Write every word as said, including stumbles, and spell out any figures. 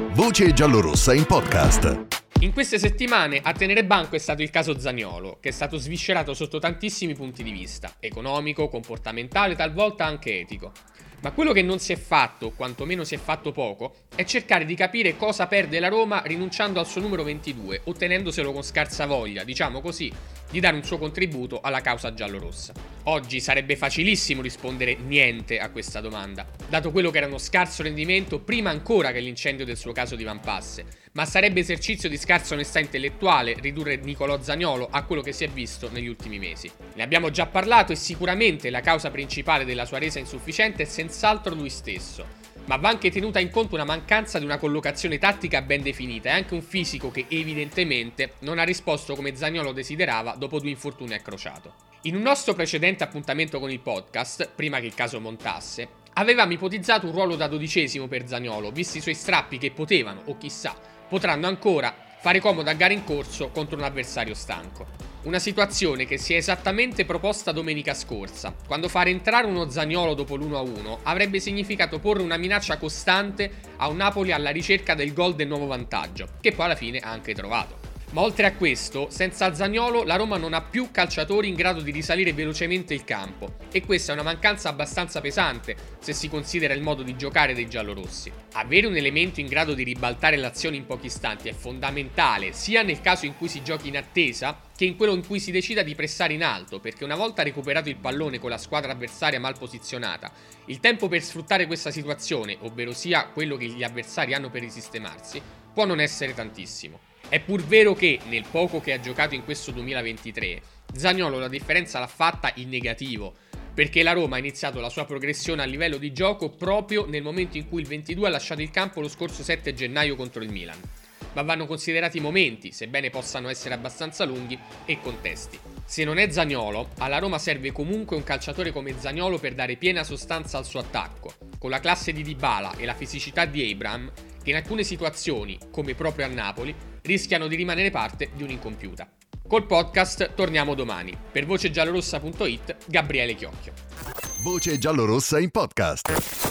Voce giallorossa in podcast. In queste settimane a tenere banco è stato il caso Zaniolo, che è stato sviscerato sotto tantissimi punti di vista, economico, comportamentale, talvolta anche etico. Ma quello che non si è fatto, o quantomeno si è fatto poco, è cercare di capire cosa perde la Roma rinunciando al suo numero ventidue, ottenendoselo con scarsa voglia, diciamo così, di dare un suo contributo alla causa giallorossa. Oggi sarebbe facilissimo rispondere niente a questa domanda, dato quello che era uno scarso rendimento prima ancora che l'incendio del suo caso di Van Passe, ma sarebbe esercizio di scarsa onestà intellettuale ridurre Nicolò Zaniolo a quello che si è visto negli ultimi mesi. Ne abbiamo già parlato e sicuramente la causa principale della sua resa insufficiente è senz'altro lui stesso. Ma va anche tenuta in conto una mancanza di una collocazione tattica ben definita e anche un fisico che evidentemente non ha risposto come Zaniolo desiderava dopo due infortuni al crociato. In un nostro precedente appuntamento con il podcast, prima che il caso montasse, avevamo ipotizzato un ruolo da dodicesimo per Zaniolo, visti i suoi strappi che potevano, o chissà, potranno ancora fare comodo a gara in corso contro un avversario stanco. Una situazione che si è esattamente proposta domenica scorsa, quando fare entrare uno Zaniolo dopo l'uno a uno avrebbe significato porre una minaccia costante a un Napoli alla ricerca del gol del nuovo vantaggio, che poi alla fine ha anche trovato. Ma oltre a questo, senza Zaniolo la Roma non ha più calciatori in grado di risalire velocemente il campo, e questa è una mancanza abbastanza pesante se si considera il modo di giocare dei giallorossi. Avere un elemento in grado di ribaltare l'azione in pochi istanti è fondamentale sia nel caso in cui si giochi in attesa che in quello in cui si decida di pressare in alto, perché una volta recuperato il pallone con la squadra avversaria mal posizionata, il tempo per sfruttare questa situazione, ovvero sia quello che gli avversari hanno per risistemarsi, può non essere tantissimo. È pur vero che, nel poco che ha giocato in questo duemilaventitré, Zaniolo la differenza l'ha fatta in negativo, perché la Roma ha iniziato la sua progressione a livello di gioco proprio nel momento in cui il ventidue ha lasciato il campo lo scorso sette gennaio contro il Milan. Ma vanno considerati momenti, sebbene possano essere abbastanza lunghi, e contesti. Se non è Zaniolo, alla Roma serve comunque un calciatore come Zaniolo per dare piena sostanza al suo attacco, con la classe di Dybala e la fisicità di Abraham, che in alcune situazioni, come proprio a Napoli, rischiano di rimanere parte di un'incompiuta. Col podcast torniamo domani. Per voce giallorossa punto it, Gabriele Chiocchio. Voce giallorossa in podcast.